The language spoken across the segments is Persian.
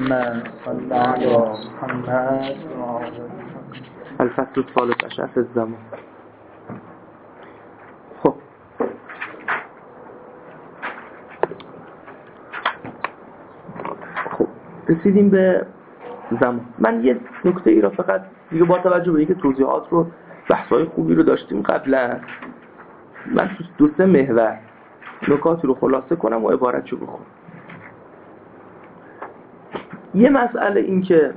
محمد صلی علی محمد. الفصل الثالث عشر فی الزمان. خب رسیدیم به زمان. من یه نکته ای را فقط دیگه با توجه به اینکه توضیحات رو بحث‌های خوبی رو داشتیم قبلا، من تو 2-3 محور نکاتی رو خلاصه کنم و عبارتشو بخونم. یه مسئله این که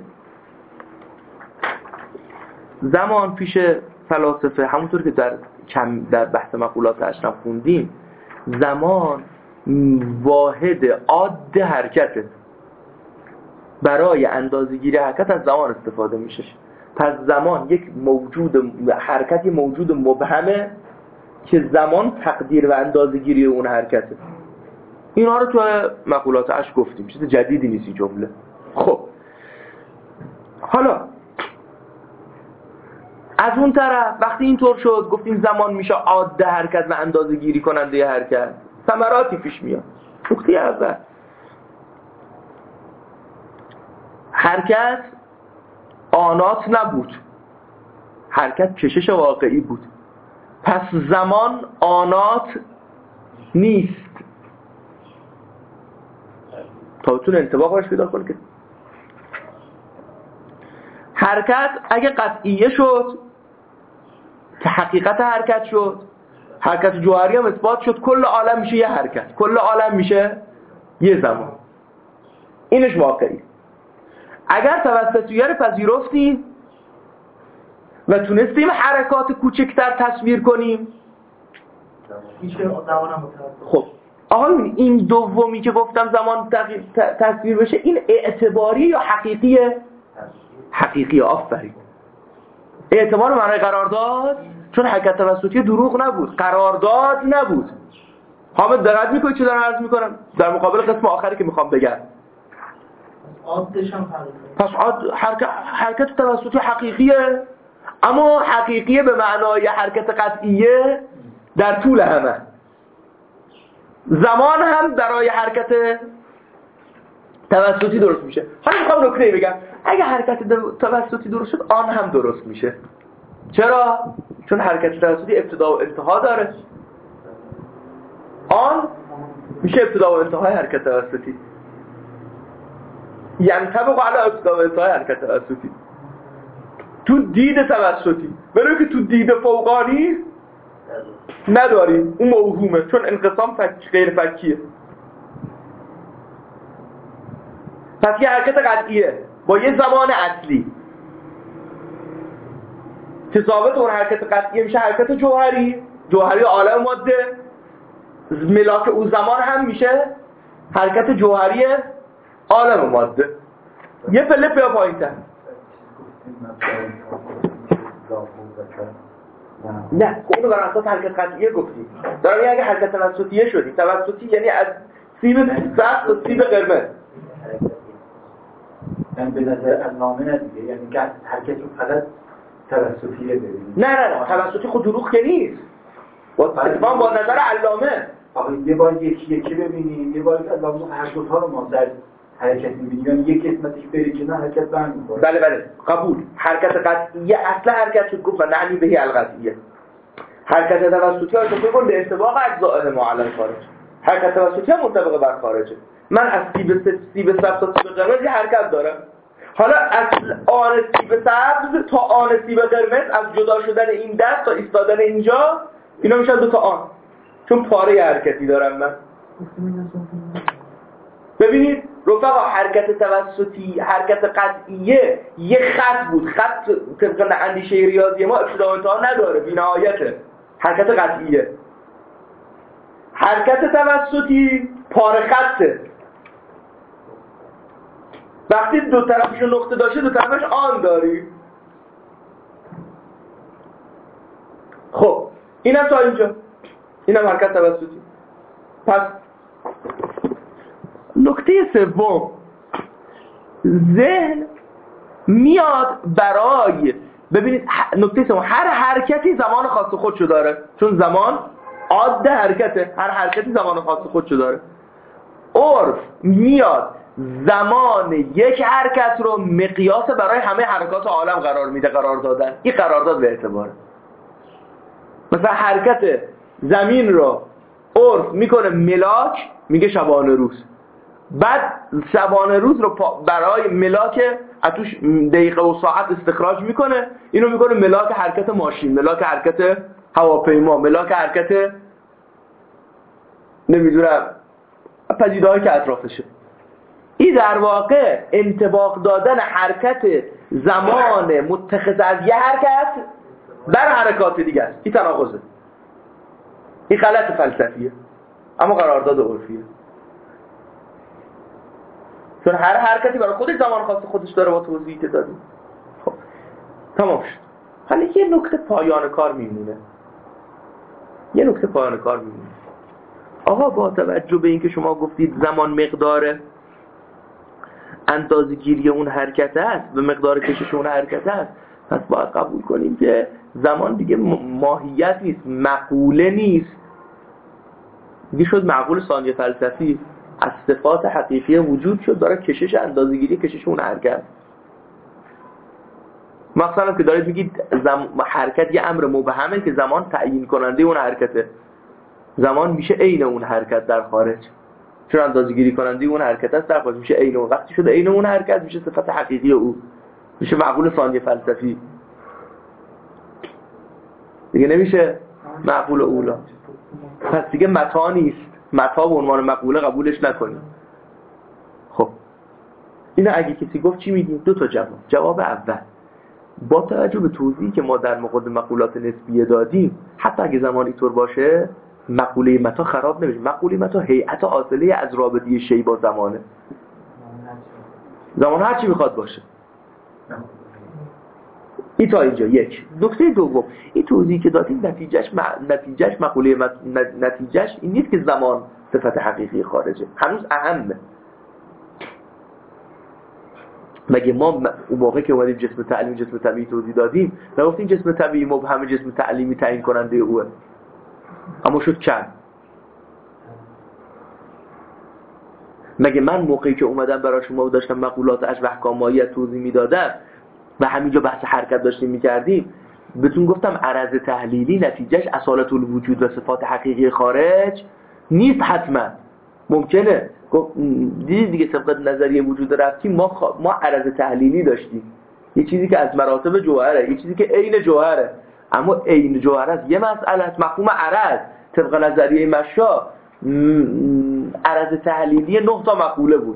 زمان پیش فلاسفه، همونطور که در بحث مقولات اشرف خوندیم، زمان واحد عاد حرکته. برای اندازه‌گیری حرکت از زمان استفاده میشه. پس زمان یک حرکتی موجود مبهمه که زمان تقدیر و اندازه‌گیری اون حرکته. اینا رو تو مقولات اش گفتیم، چیز جدیدی نیست این جمله. خب حالا از اون طرف وقتی اینطور شد گفتیم زمان میشه عاده حرکت و اندازه گیری کننده حرکت، ثمراتی پیش میاد. نکته اول، حرکت آنات نبود، حرکت کشش واقعی بود. پس زمان آنات نیست تا بتونه انطباق باش پیدا کنه. که حرکت اگه قطعیه شد که حقیقت حرکت شد، حرکت جوهری هم اثبات شد، کل عالم میشه یه حرکت، کل عالم میشه یه زمان. اینش واقعی. اگر توسطیه رو پذیرفتیم و تونستیم حرکات کوچکتر تصویر کنیم، خب آقا این دومی که گفتم زمان تصویر بشه، این اعتباری یا حقیقیه؟ حقیقیه. آفرین. اعتبار معنای قرارداد، چون حرکت توسطی دروغ نبود، قرارداد نبود. حامد دقت میکنی چه دارم عرض میکنم در مقابل قسم آخری که میخوام بگم؟ پس حرکت توسطی حقیقیه، اما حقیقیه به معنای حرکت قطعیه در طول همه. زمان هم برای حرکت توسطی درست میشه. حالا میخوام نکته بگم، اگه حرکت توسطی درست شد، آن هم درست میشه. چرا؟ چون حرکت توسطی ابتدا و انتها داره. آن میشه ابتدا و انتهای حرکت توسطی، یعنی طبق علی ابتدا و انتهای حرکت توسطی تو دید توسطی. برای که تو دید فوقانی نداری، اون موهومه، چون انقسام غیر فکیه. پس یه حرکت قطعیه با یه زمان اصلی که ثابت اون حرکت قطعیه میشه حرکت جوهری عالم ماده. ملاک او زمان هم میشه حرکت جوهری عالم ماده. یه پله بیا پایین‌تر. نه اونو بر اساس حرکت قطعیه گفتیم. دارم اگه حرکت توسطیه شدیم، توسطی یعنی از سیب سبز تا سیب قرمز، یعنی به نظر علامه ندیگه، یعنی که حرکت رو فقط توسطیه ببینید. نه توسطی خود دروغ که نیست، اتفاقا با نظر علامه. آخه یه بار یکی ببینیم، یه بار که علامه هر دوتا رو ما در حرکت می‌بینیم، یعنی یک قسمتش بری که نه حرکت برمی‌خوره. بله قبول. حرکت قطعیه اصلا حرکت شد گفت و نعنی بهی القطعیه. حرکت توسطی ها شد بگن به انطباق اجزاء ما علی الخارج. حرکت توسطی هم منطبق بر خارجه. من از سیب سبز تا سیب قرمز یه حرکت دارم. حالا از آن سیب سبز تا آن سیب قرمز، از جدا شدن این دست تا ایستادن اینجا، اینا میشن دو تا آن، چون پاره حرکتی دارم من. ببینید رفقا، حرکت توسطی، حرکت قطعیه یه خط بود. خط طبق اندیشه ریاضی ما ابتدا و انتها نداره، بی‌نهایته. حرکت قطعیه. حرکت توسطی پاره خطه. وقتی دو طرفش نقطه داشته، دو طرفش آن داری. خب اینم تا اینجا، اینم حرکت توسطی. پس نکته سوم، ذهن میاد برای، ببینید نکته سوم، هر حرکتی زمان خاص خودشو داره، چون زمان عاده حرکته، هر حرکتی زمان خاص خودشو داره. عرف میاد زمان یک حرکت رو مقیاس برای همه حرکات عالم قرار میده، قرار دادن. این قرارداد به اعتباره. مثلا حرکت زمین رو عرف میکنه ملاک، میگه شبانه روز. بعد شبانه روز رو برای ملاک اتوش دقیقه و ساعت استخراج میکنه، اینو میکنه ملاک حرکت ماشین، ملاک حرکت هواپیما، ملاک حرکت نمیدونم پدیده‌هایی که اطرافشه. این در واقع انطباق دادن حرکت زمان متخذ از یه حرکت بر حرکات دیگه است. این تناقضه. این غلط فلسفیه اما قرارداد عرفیه. چون هر حرکتی برای خودش زمان خاص خودش داره با توضیحی که دادیم. خب تمام شد. حالا یه نکته پایان کار میمونه. آقا با توجه به اینکه شما گفتید زمان مقدار اندازه‌گیری اون حرکت است، به مقدار کشش اون حرکت است، پس باید قبول کنیم که زمان دیگه ماهیت نیست، مقوله نیست. دیگه شد معقول ثانیه فلسفی، از صفات حقیقی وجود شد داره کشش اندازه‌گیری کشش اون حرکت. مثلا که دارید میگید حرکت یه امر مبهمه که زمان تعیین کننده اون حرکته. زمان میشه عین اون حرکت در خارج، چون اندازه‌گیری کننده اون حرکت است، در خارج میشه عین اون. وقتی شده عین اون حرکت میشه صفت حقیقی او، میشه معقول ثانیه فلسفی، دیگه نمیشه معقول اولا. پس دیگه متا نیست، متا به عنوان مقوله قبولش نکنیم. خب اینا اگه کسی گفت چی میگیم؟ دو تا جواب اول، با توجه به توضیحی که ما در مقابل مقولات نسبیه دادیم، حتی اگه زمان اینطور باشه مقوله متا خراب نمیشه. مقوله متا هیئت حاصله از رابطه شی با زمانه. زمان هر چی میخواد باشه. این تا اینجا یک. نکته دوم، این توضیحی که دادیم نتیجهش مقوله نتیجهش این نیست که زمان صفت حقیقی خارجه، هنوز اهمه. مگه ما اون موقع که اومدیم جسم تعلیمی جسم طبیعی توضیح دادیم نگفتیم جسم طبیعی مبهم جسم تعلیمی تعیین کننده اوه؟ اما شد چند؟ مگه من موقعی که اومدم برای شما داشتم مقولات اشبه احکامایی توضیح میدادم و همینجا بحث حرکت داشتیم میکردیم بهتون گفتم عرض تحلیلی نتیجهش اصالت الوجود و صفات حقیقی خارج نیست حتما. ممکنه دیدید دیگه طبق نظریه وجود رفتیم ما عرض تحلیلی داشتیم، یه چیزی که از مراتب جوهره، یه چیزی که عین جوهره. اما عین جوهر است یه مسئله است. مفهوم عرض طبق نظریه مشا عرض تحلیلی 9 تا مقوله بود.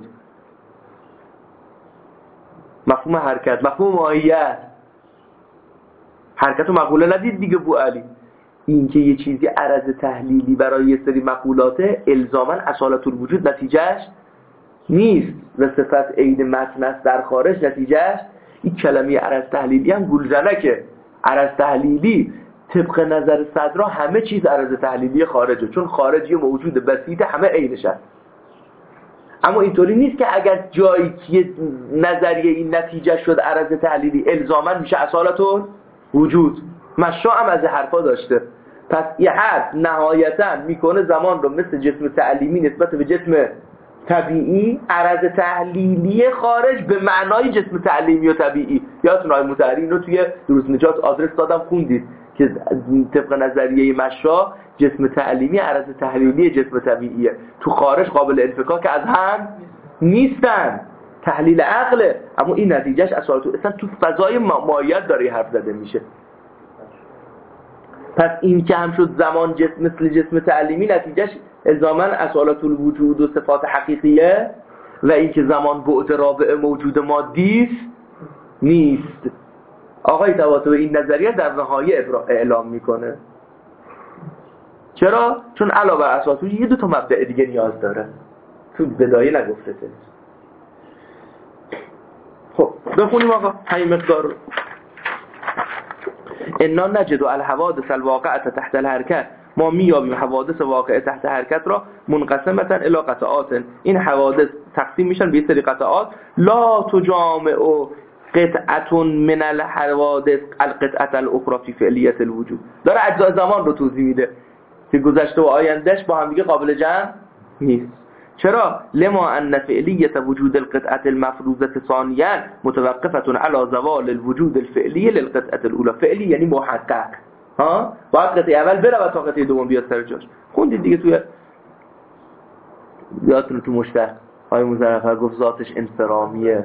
مفهوم حرکت، مفهوم ماهیت، حرکت و مقوله ندید دیگه بو علی. این که یه چیزی عرض تحلیلی برای یه سری مقولاته الزاماً اصالت الوجود نتیجهش نیست و صفت عین متن است در خارج نتیجهش. این کلمه عرض تحلیلی هم گولزنکه. عرض تحلیلی طبق نظر صدرا همه چیز عرض تحلیلی خارجه، چون خارج یه موجود بسیط همه عینش است. اما اینطوری نیست که اگر جایی که نظریه این نتیجه شد عرض تحلیلی الزاماً میشه اصالت وجود. مشا هم از حرفا داشته. پس این حرف نهایتاً میکنه زمان رو مثل جسم تعلیمی نسبت به جسم طبیعی عرض تحلیلی خارج به معنای جسم تعلیمی و طبیعی. یادتون آقای مطهری اینو توی دروس نجات آدرس دادم خوندید که طبق نظریه مشا جسم تعلیمی عرض تحلیلی جسم طبیعیه، تو خارج قابل انفکاک از هم نیستن، تحلیل عقله. اما این نتیجهش اصلا تو فضای مایعات داره حرف زده میشه. پس این که هم شد زمان مثل جسم تعلیمی نتیجهش الزاماً اصالت الوجود و صفات حقیقیه و این که زمان بعد رابع موجود مادی نیست. آقای طباطبایی این نظریه در نهایه اعلام میکنه. چرا؟ چون علاوه بر اساسش یه 2 تا مبدأ دیگه نیاز داره، تو بدایه نگفته شده. خب بخونیم آقا همین مقدار رو. انا نجد الحوادث الواقعه تحت الحرکت، ما میابیم حوادث واقعه تحت حرکت را منقسمتا الی قطعات. این حوادث تقسیم میشن به سری قطعات. لا تجامع قطعه من الحوادث القطعه الاخرى فی فعلیت الوجود. داره اجزای زمان رو توضیح میده که گذشته و آیندهش با هم دیگه قابل جمع نیست. چرا؟ لما ان فعلیت وجود القطعه المفروضه ثانیا متوقفه على زوال الوجود الفعلی للقطعه الاولى. فعلی یعنی محقق، ها، باید قطعه اول بره و تا قطعه دوم بیاد سر جاش. خوندید دیگه توی یادتون تو مشتق آقای مظفر گفت ذاتش انصرامیه.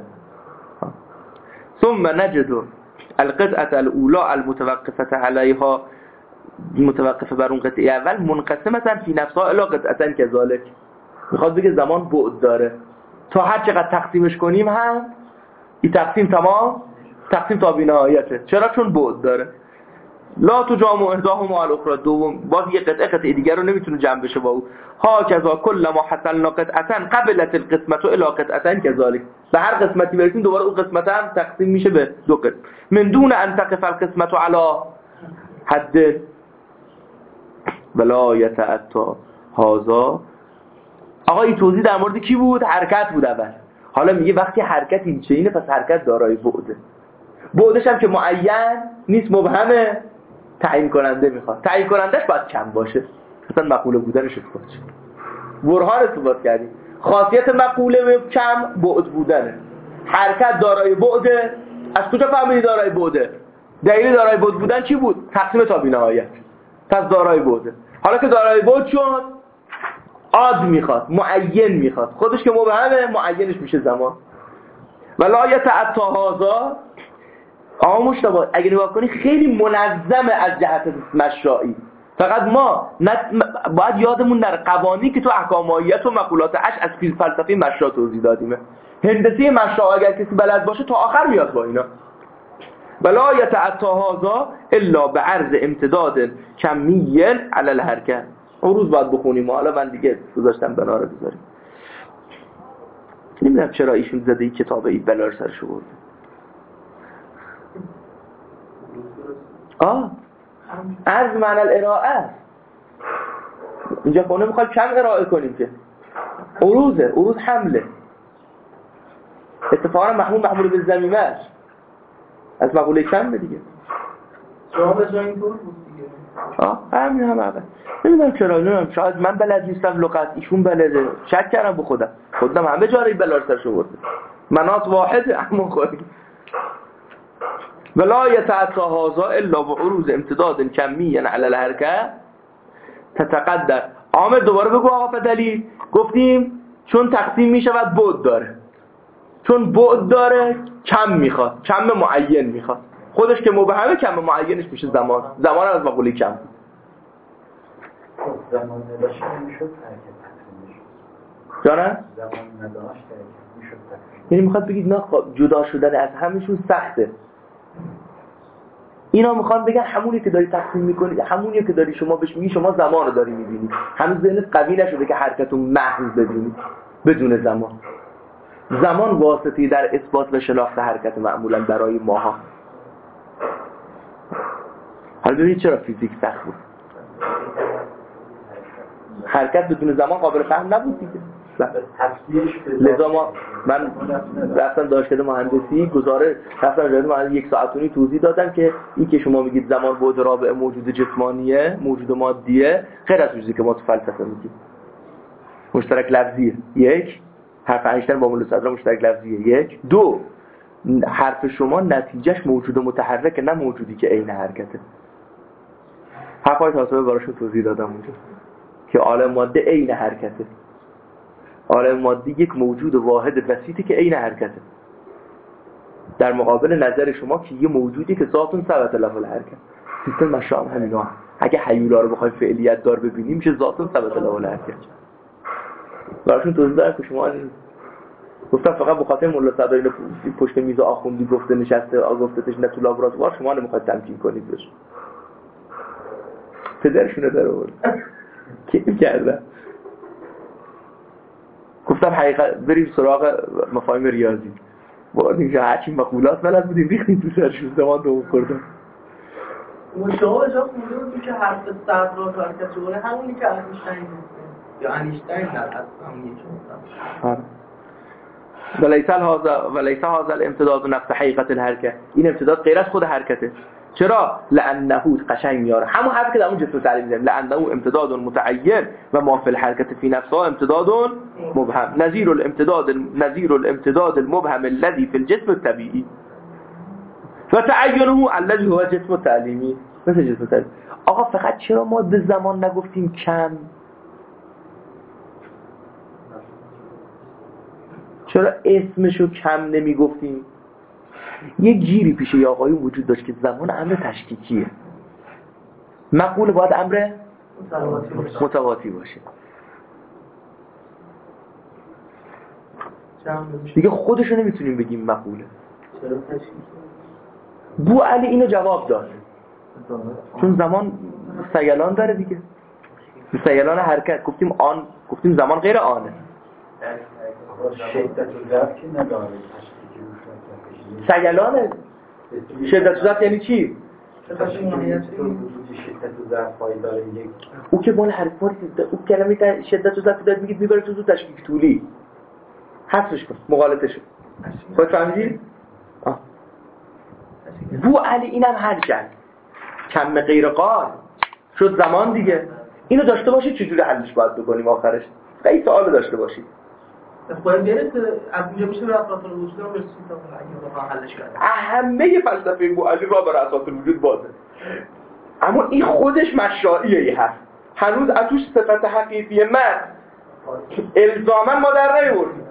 ثم نجد القطعه الاولى المتوقفه عليها، متوقفه بر اون قطعه اول، منقسمه فی نفسها الی قطعتين كذلك. میخواد بگه زمان بعد داره، تا هر چقدر تقسیمش کنیم هم این تقسیم تمام، تقسیم تا بی‌نهایته. چرا؟ چون بعد داره. لا تجامع احداهما الاخرى، دوم باز یه قطعه دیگر رو نمیتونه جمع بشه با او. ها کذا کل ما حصلنا قطعه قبلت القسمه الی قطعتين كذلك، به هر قسمتی برسیم دوباره اون قسمت هم تقسیم میشه به دو قسم. من دون ان تقف القسمه علی حد ولا یتعطى هذا. آقا این توضیح در مورد کی بود؟ حرکت بود اول. حالا میگه وقتی حرکت این چینه پس حرکت دارای بعده. بعدش هم که معین نیست، مبهمه، تعیین کننده میخواد. تعیین کنندش باید کم باشه، مثلا مقوله بودنش اثبات شه. برهان اثبات کردیم خاصیت مقوله کم بعد بودنه. حرکت دارای بعده. از کجا فهمیدی دارای بعده؟ دلیل دارای بعد بودن چی بود؟ تقسیم تا بی‌نهایت. پس دارای بعده. حالا که دارای بعد شد، عاد میخواد، معین میخواد. خودش که مبهمه، معینش میشه زمان. ولا یتعطى هذا. آقا مشتبه اگه نگاه کنی خیلی منظمه از جهت مشرعی. فقط ما باید یادمون نره قوانین که تو احکام ماهیت و مقولات اش از فلسفه مشرع توضیح دادیمه. هندسه مشرع اگر کسی بلد باشه تا آخر میاد با اینا. ولا یتعطى هذا الا بعرض امتداد کمی علی الحرکت. اون روز باید بخونیم، حالا من دیگه گذاشتم بناره بذاریم. نمیدونم چرا ایشون زده این کتاب این بلا رو سرش برده. عرض معنی الارائه است. اینجا خونه میخواد کم ارائه کنیم که عروضه، عروض حمله. اتفاقا محمول به زمیمش از مقوله کم دیگه. جواب جا اینطور بود دیگه. همین هم اول. نمیدونم چرا، نمیدونم شاید من بلد نیستم لغت، ایشون بلده. شک کردم به خودم همه جا رو بلا سرش برده. مناط واحده اما خودی. ولا یتعطى هذا الا بعروض امتداد کمی علی الحرکت تتقدر. عامر دوباره بگو آقا به دلیل. گفتیم چون تقسیم میشود بعد داره، چون بعد داره کم میخواد، کم معین میخواد. خودش که مبهمه کم معینش میشه زمان. زمان از مقوله کم. زمان نداشت میشد حرکت تقسیم میشد. جانه؟ زمان نداشت میشد تقسیم. یعنی میخواد بگید نه جدا شدن از همشون سخته. اینا میخوان بگن همونی که داری تقسیم میکنی، همونی که داری شما بهش میگی شما زمان رو داری میبینی. هنوز ذهنت قوی نشده که حرکت رو محض ببینی بدون زمان. زمان واسطی در اثبات و شناخت حرکت معمولا برای ماها. حالا ببینید چرا فیزیک سخت بود. حرکت بدون زمان قابل فهم نبود دیگه. لذا من رفتم دانشکده مهندسی رفتم 1 ساعت و نیم توضیح دادم که این که شما میگید زمان بعد رابع موجود جسمانیه، موجود مادیه، غیر از چیزی که ما تو فلسفه میگیم. مشترک لفظیه. 1 حرف اینشتین با مول صدرا مشترک لفظیه. 1 2 حرف شما نتیجهش موجود متحرک، نه موجودی که عین حرکته. حرفای تاسبه براشون توضیح دادم اونجا که عالم ماده عین حرکته. عالم مادی یک موجود واحد بسیطی که عین حرکته، در مقابل نظر شما که یه موجودی که ذاتون ثبت له الحرکت. سیستم مشام همینا. اگه حیولا رو بخوایم فعلیت دار ببینیم میشه ذاتون ثبت له الحرکت. براشون توضیح دادم که شما گفتم فقط به خاطر مولا صدر پشت میز آخوندی گفته نشسته گفتهش نه تو لابراتوار شما نمیخواید تمکین کنید بشه. پدرشونه در آورد کی می‌کردن. گفتم حقیقت بریم سراغ مفاهیم ریاضی. بردیم که هرچی مقولات بلد بودیم ریختیم تو سرشون زمان دوم کردن. مشابه جا خونده بودیم که حرف صدر و حرکت جوره همونی که اینشتین گفته یا اینشتین در اصل همونی که ولیس هذا الامتداد نفس حقیقت الحرکت. این امتداد غیر از خود حرکته. چرا؟ لانه قشنگ میاره همون حرفی که در اون جسم تعلیمی زدیم، لانه امتداد متعین و ما فی الحرکت فی نفسها امتداد مبهم نظیر الامتداد المبهم الذي في الجسم الطبيعي و تعینه الذي هو جسم تعلیمی. مثل جسم تعلیمی. آقا فقط چرا ما به زمان نگفتیم کم؟ چرا اسمشو کم نمی گفتیم؟ یه گیری پیش یه آقایی وجود داشت که زمان امر تشکیکیه، مقول باید امر متواتی باشه. دیگه خودشو نمیتونیم بگیم مقوله. بو علی اینو جواب داد چون زمان سیلان داره دیگه، سیلان حرکت. گفتیم آن، گفتیم زمان غیر آنه. شدت و ضعف که نداره سیلانه. شدت و ضعف یعنی چی؟ شدت و ضعف هایی داره یک او که مال حرکت، او کلمه شدت و ضعف داد میگید میبره تو تشکیک طولی، حذفش کن، مغالطه شد. خود فهمیدید؟ بو علی اینم حل کرد، کم غیر قار شد زمان دیگه. اینو داشته باشید چجوری حلش باید بکنیم آخرش؟ خیلی سوال داشته باشید. باید برید از اینجا میشه به اساس الوجود رو برسید تا اگه بخوام حلش کنیم. همه فلسفه بو علی را بر اساس الوجود بازه، اما این خودش مشرائیه. این هست هنوز اتوش صفت حقیقی من الزاما ما در نیاوردیم.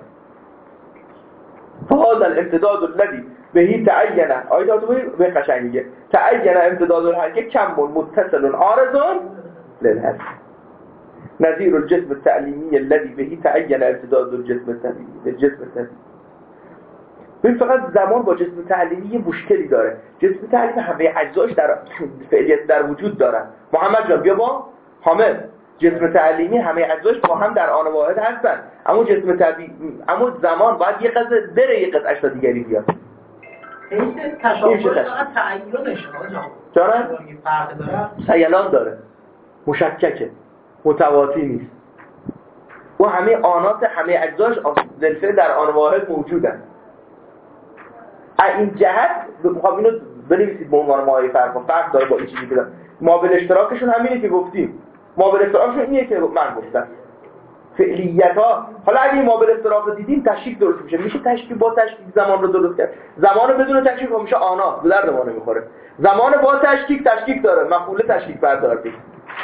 فهذا الامتداد الذي به تعین آیات به قشنگ میگه تعین امتداد الحرکه کم متصل عارض للحرکه نظیر الجسم التعلیمی الذي به تعین امتداد الجسم التعلیمی. ببین فقط زمان با جسم تعلیمی یه مشکلی داره. جسم تعلیمی همه اجزاش در فعلیت در وجود دارن. محمد جان بیا با حامد، جسم تعلیمی همه اجزاش با هم در آن واحد هستن، اما جسم طبیعی، اما زمان باید یه قضیه بره، یه قطعش تا دیگری بیاد. این تشابه فقط تعینش داره؟ فرق داره. سیلان داره، مشککه، متواتی نیست. و همه آنات همه اجزاش بالفعل در آن واحد موجودن. این جهت میخوام اینو بنویسید به عنوان مایه فرق داره با این چیزی که داره. مابل اشتراکشون همینه که گفتیم. مابل اشتراکشون اینه که من گفتم. فعلیت ها، حالا اگه این مابل اشتراک رو دیدیم تشکیک درست میشه تشکیک با تشکیک زمان رو درست کرد. زمان بدون تشکیک میشه آنات، به درد ما نمیخوره. زمان با تشکیک داره، مفعول تشکیک بردارید.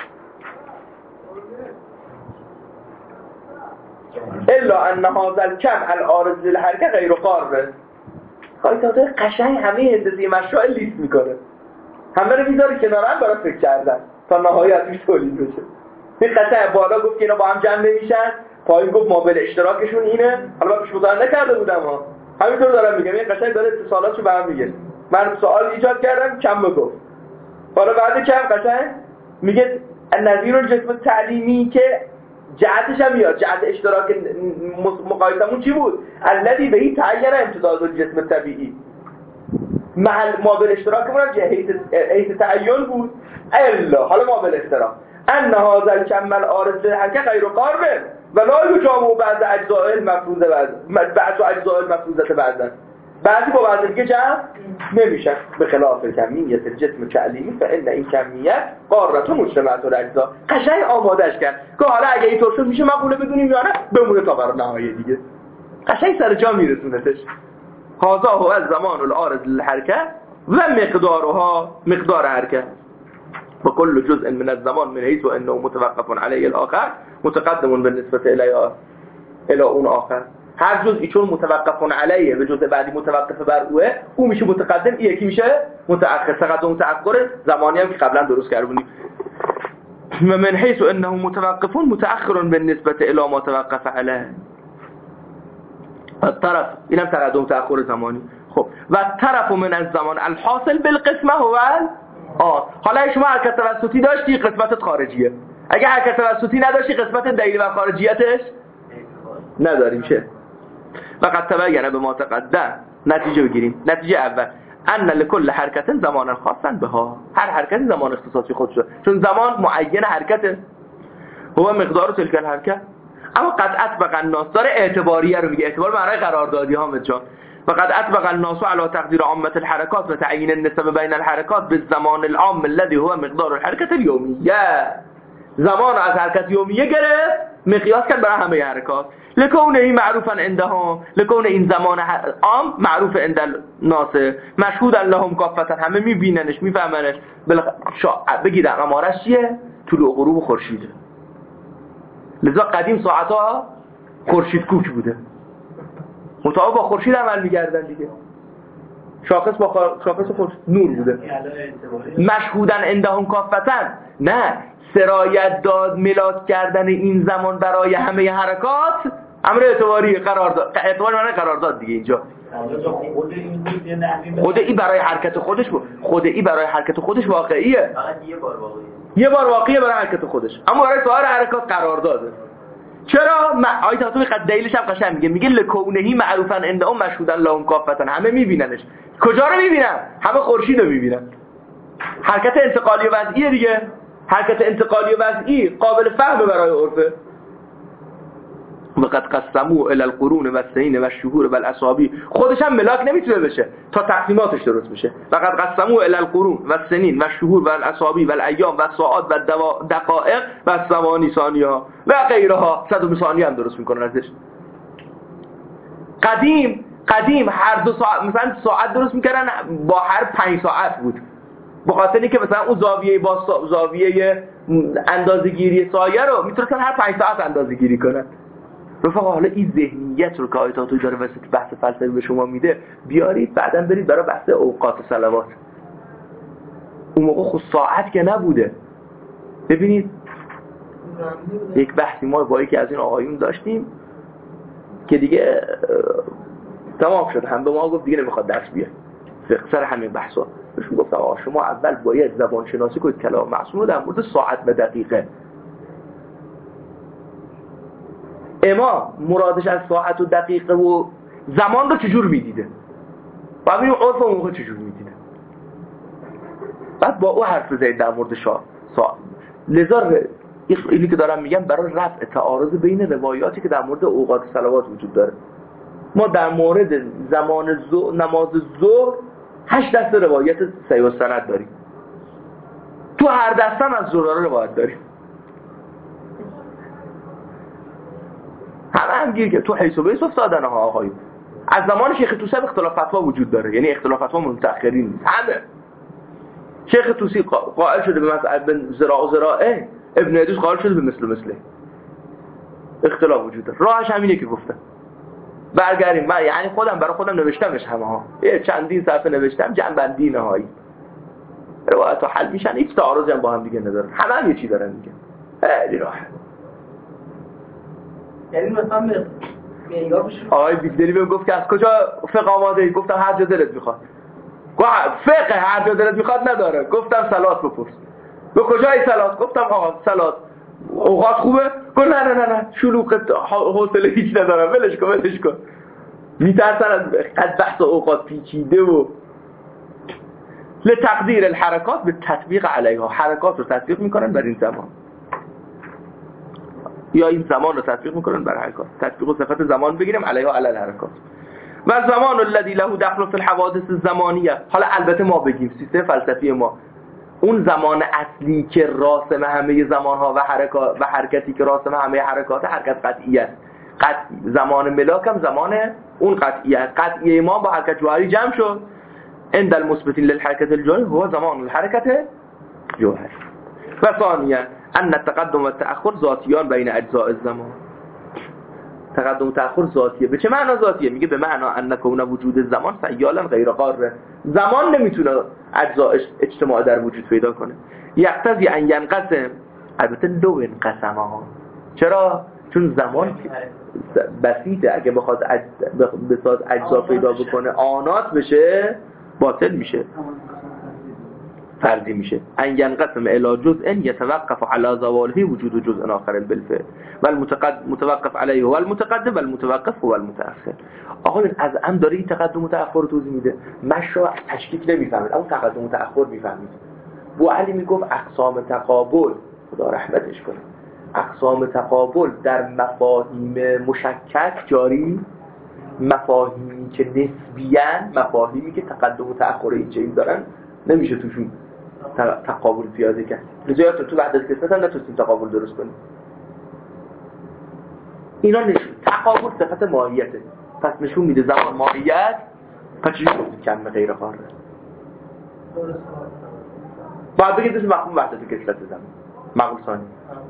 الا ان هذا الكم العارض للحرکه غیر قارب. خواهی تا قشنگ همه هندسه مشروع لیست میکنه، همه رو میذاره کنار هم برای فکر کردن تا نهایتش تولید بشه. این قشنگ بالا گفت که اینا با هم جمع نمیشن، پایین گفت مابل اشتراکشون اینه. حالا من پیش مطالعه نکرده بودم ها، همینطور دارم میگم. این قشنگ داره اتصالاتشو به هم میگه. من سوال ایجاد کردم، کم بگفت. حالا بعد کم قشنگ میگه نظیر الجسم تعلیمی که جهتش هم میاد، جهت اشتراک مقایسمون چی بود؟ الذی به تعین امتداد الجسم الطبیعی. محل مابل اشتراکمون هم جهت تعین بود. الا حالا مابل اشتراک ان هذا الكم العارض للحرکه غیر قارب ولا یجامع بعض اجزاء المفروضه بعض اجزاء المفروضه بعضی با بعضی دیگه جمع نمیشن. به خلاف کمیت الجسم تعلیمی فان این کمیت قارت مجتمعات الاجزاء. قشنگ آمادهش کرد که حالا اگه اینطور شد میشه مقوله بدونیم یا نه، بمونه تا برای نهایی دیگه. قشنگ سر جا میرسونتش. هذا هو الزمان العارض للحرکه و مقدارها مقدار حرکت و كل جزء من الزمان من حيث انه متوقف عليه الاخر متقدم بالنسبه الى اون آخر. هر جزئی چون متوقف علیه به جزء بعدی متوقف بر اوه، او میشه متقدم، این یکی میشه متأخر. تقدم و تأخر زمانی هم که قبلا درست کرده بودیم. من حيث انه متوقف متأخر بالنسبه الى ما توقف علیه. الطرف اینم تقدم و تأخر زمانی. خب و طرف من الزمان الحاصل بالقسمه هو حالا شما حرکت توسطی داشتی، قسمتت خارجیه. اگه حرکت توسطی نداشتی، قسمت دلیلی و خارجیتش نداریم شه. فقط تبین به ما تقدم. نتیجه بگیریم. نتیجه اول ان لكل حرکت زمان خاصا بها. هر حرکت زمان اختصاصی خودشه، چون زمان معین حرکته. هو مقدار تلک الحرکت. اما قطعت و قناص داره اعتباریه رو میگه. اعتبار معنای قراردادی ها جان. وقد اطبق الناس على تقدير عامة الحركات وتعيين النسب بين الحركات بالزمان العام الذي هو مقدار الحركة اليومية. زمان از حرکت یومیه گرفت مقیاس کرد برای همه حرکات. لکونه معروفا عندهم، لکونه این زمان عام معروف عند الناس، مشهود لهم کافتا، همه میبیننش میفهمنش. بگید امارش چیه؟ طلوع غروب خورشید. لذا قدیم ساعتها خورشید کوک بوده، مطابق با خورشید عمل می‌کردن دیگه. شاخص با شاخص خورشید نور بوده. مشهودن عندهم کافتن، نه سرایت داد ملاک کردن این زمان برای همه حرکات امر اعتباری قرارداد، اعتبار معنی قرارداد دیگه. اینجا خود این برای حرکت خودش بود، خود این برای حرکت خودش واقعیه، یه بار واقعیه برای حرکت خودش، اما برای سایر حرکات قرارداده. چرا؟ آیت حتمی قد دلیلش هم قشنگ میگه لکونهی معروفا عندهم مشهودن لهم کافتن، همه میبیننش. کجا رو میبینن؟ همه خورشید رو میبینن. حرکت انتقالی و وضعی دیگه، حرکت انتقالی و وضعی قابل فهم برای عرفه. وقد قسموا الى القرون والسنين والشهور والاصابع، خودش هم ملاک نمیتونه بشه تا تقسیماتش درست بشه. وقد قسموا الى القرون والسنين والشهور والاصابع والایام والساعات والدقائق والثواني ثانیه و غیرها. 100 ثانیه هم درست میکنن ازش. قدیم هر دو ساعت مثلا ساعت درست میکردن با هر 5 ساعت بود، به خاطر اینکه مثلا اون زاویه با زاویه اندازه‌گیری سایه رو میتونن هر 5 ساعت اندازه‌گیری کنن. رفقا حالا این ذهنیت رو که آیت حتمی داره وسط بحث فلسفی به شما میده بیارید بعداً برید برای بحث اوقات صلوات. اون موقع خود ساعت که نبوده. ببینید یک بحثی ما با یکی از این آقایون داشتیم که دیگه تمام شد، هم به ما گفت دیگه نمیخواد درس بیاره سر همین بحثا. بهشون گفتم آقا شما اول باید زبان شناسی کنید کلام معصوم رو در مورد ساعت و دقیقه. امام مرادش از ساعت و دقیقه و زمان رو چجور میدیده، باید ببینیم عرف اون موقع چجور میدیده، بعد با او حرف بزنید در مورد ساعت. لذا اینی که دارم میگم برای رفع تعارض بین روایاتی که در مورد اوقات صلوات وجود داره. ما در مورد زمان نماز ظهر 8 دسته روایت صحیح و سند داریم، تو هر دسته هم از ظهر روایت داریم. هم گیر که تو حیث و بیس افتادن ها آقایون. از زمان شیخ توسی اختلاف فتوا وجود داره، یعنی اختلاف فتوا متأخرین نیست. همه شیخ توسی قائل شده به مسئله زراعه، ابن ادریس قائل شده به مثله. اختلاف وجود داره. راهش همینه که گفتم. برگردیم، من یعنی خودم برای خودم نوشتمش همه ها، یه چندین صفحه نوشتم جنبندی نهایی. روایت ها حل میشن، هیچ تعارضی هم با هم دیگه ندارن، همه یه چی دارن میگن. خیلی راحت. یعنی مثلا معیار بشه. آقای بیگدری بهم گفت که از کجا فقه آماده ای؟ گفتم هر جا دلت میخواد. گفت فقه هر جا دلت میخواد نداره. گفتم صلات بپرس. به کجای صلات؟ گفتم آقا صلات اوقات خوبه؟ گفت نه شلوغ حوصله هیچ ندارم، ولش کن. میترسن از بحث اوقات پیچیده و لتقدیر الحرکات به تطبیق علیها، حرکات رو تطبیق میکنن بر این زمان، یا این زمان رو تطبیق میکنن بر حرکات. تطبیق و صفت زمان بگیریم علیها علی الحرکات. و زمان الذی له دخل فی الحوادث الزمانیه. حالا البته ما بگیم سیستم فلسفی ما اون زمان اصلی که راسم همه زمانها و حرکات و حرکتی که راسم همه حرکات، حرکت قطعی است. زمان ملاک هم زمان اون قطعی است. قطعی ما با حرکت جوهری جمع شد. عند المثبتین للحرکت الجوهری هو زمان الحرکت جوهری. و ثانیا ان التقدم و التأخر ذاتیان بین اجزاء الزمان. تقدم و تأخر ذاتیه. به چه معنا ذاتیه؟ میگه به معنا ان کون وجود زمان سیالا غیر قاره. زمان نمیتونه اجزاءش اجتماع در وجود پیدا کنه. یقتضی ان ینقسم، البته دو انقسمه ها. چرا؟ چون زمان بسیطه، اگه بخواد اجزا پیدا بکنه آنات بشه باطل میشه، فردی میشه. ان ینقسم الی جزء یتوقف علی زواله وجود جزء آخر بالفعل و المتوقف علیه هو المتقدم و المتوقف هو المتأخر. آقا از ام داره این تقدم و تأخر رو توضیح میده. مشا تشکیک نمیفهمید، اما تقدم و تأخر میفهمید. بو علی میگفت اقسام تقابل، خدا رحمتش کنه، اقسام تقابل در مفاهیم مشکک جاری مفاهیمی که نسبیاً مفاهیمی که تقدم و تأخر ایجابی دارن نمیشه توشون تقابل پیاده کرد. لذا تو وحدت کسبت هم نتونستیم تقابل درست کنیم. اینا نشون تقابل صفت ماهیته، پس نشون میده زمان ماهیت. پس چجوری گفتید کم غیر قاره؟ باید بگید اسم مفهوم وحدت کسبت زمان مقبول ثانی.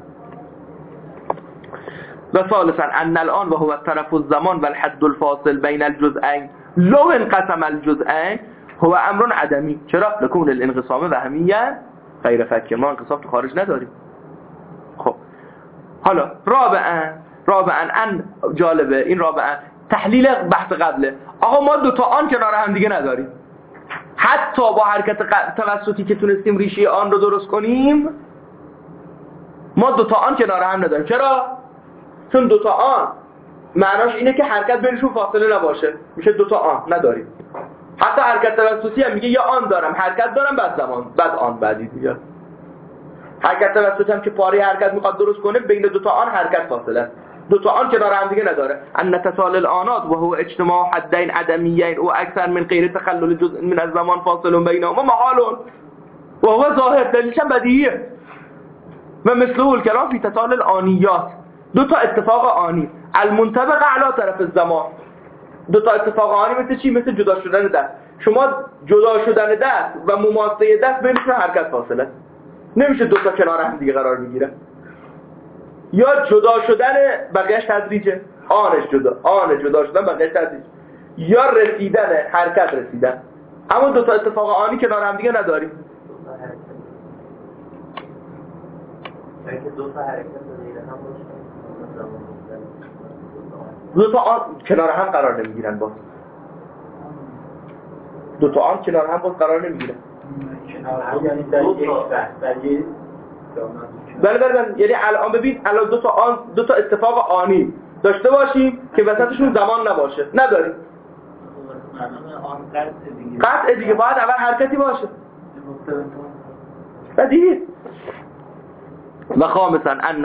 و ثالثا ان الان و هو الطرف الزمان والحد الفاصل بین الجزئین لو انقسم الجزئین هو امر عدمی. چرا؟ لکون الانقسام وهمیه غیر فکر، ما انقسام تو خارج نداریم. خب حالا رابعا ان جالبه این رابعا تحلیل بحث قبله. آقا ما دو تا آن کنار هم دیگه نداریم، حتی با حرکت توسطی که تونستیم ریشه آن رو درست کنیم ما دو تا آن کنار هم نداریم. چرا؟ چون دو تا آن معناش اینه که حرکت بینشون فاصله نباشه، میشه دو تا آن نداریم. حتی حرکت توسطی هم میگه یا آن دارم حرکت دارم بعد زمان بعد آن بعدی دیگه. حرکت توسطی هم که پاره حرکت میخواد درست کنه بین دو تا آن حرکت فاصله است، دو تا آن کنار هم دیگه نداره. ان اتصال الانات و هو اجتماع حدین عدمیین و اکثر من غیر تخلل جزء من الزمان فاصل بینهما محال و هو ظاهر. دلیلش بدیهیه. و مثله الكلام فی اتصال الانیات، دو تا اتفاق آنی المنطبق علی طرف الزمان. دو تا اتفاق آنی مثل چی؟ مثل جدا شدن دست. شما جدا شدن دست و مماسه دست بینشون حرکت فاصله، نمیشه دو تا کنار هم دیگه قرار میگیره. یا جدا شدن بقیه‌اش تدریجه، آن جدا شدن بقیه‌اش تدریج، یا رسیدن حرکت رسیدن. اما دو تا اتفاق آنی کنار هم دیگه نداریم. دو تا حرکت غیر هم باشه دو تا آن کنار هم قرار نمیگیرن. باز دو تا آن کنار هم باز قرار نمیگیرن. کنار هم یعنی در یک وقت در یک بله یعنی الان ببین الان دو تا اتفاق آنی داشته باشیم که وسطشون زمان نباشه، نداریم. قطع دیگه باید اول حرکتی باشه. بدیهی. و خامسا ان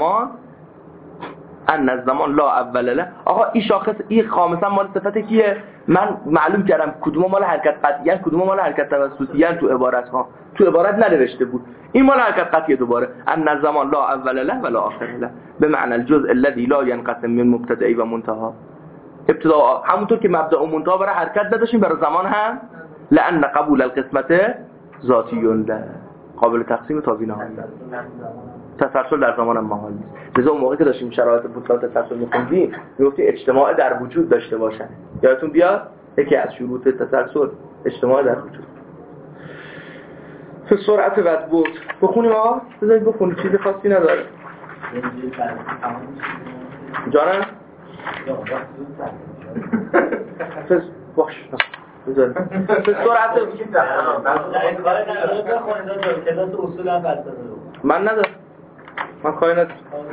الزمان لا اول له. آقا این شاخص این خامسا مال صفت کیه؟ من معلوم کردم کدوم مال حرکت قطعی کدوم مال حرکت توسطی تو عبارت ها. تو عبارت ننوشته بود. این مال حرکت قطعی دوباره. ان الزمان لا اول له ولا آخر له بمعنى الجزء الذي لا ينقسم من مبتدأ و منتهى. ابتدا همونطور که مبدا و منتها برای حرکت نداشتیم برای زمان هم. لان قبول القسمت ذاتی له قابل تقسیم تا بینهایی. تسلسل در زمان محال نیست. لذا اون موقعی که داشتیم شرایط بطلان تسلسل می‌خوندیم میگفتیم اجتماع در وجود داشته باشن. یادتون بیاد یکی از شروط تسلسل اجتماع در وجود. به سرعت بعد بود بخونیم آقا. بذارید بخونیم چیز خاصی نداره. جانم؟ باش بذارید. به سرعت من ندارم. من کاری ندارم.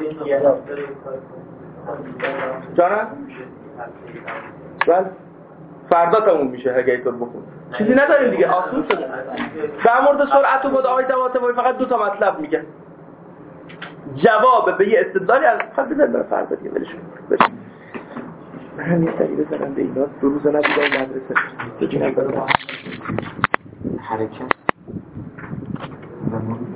جانم؟ بله فردا تموم میشه اگه اینطور بخون. چیزی نداریم دیگه آسون شده. در مورد سرعت و بود آقای طباطبایی فقط دو تا مطلب میگه. جواب به یه استدلالی از بذاریم برای فردا دیگه ولش کن. من همین سری بزنم به اینا 2 روز نبودم مدرسه بگینم برای حرکت زمان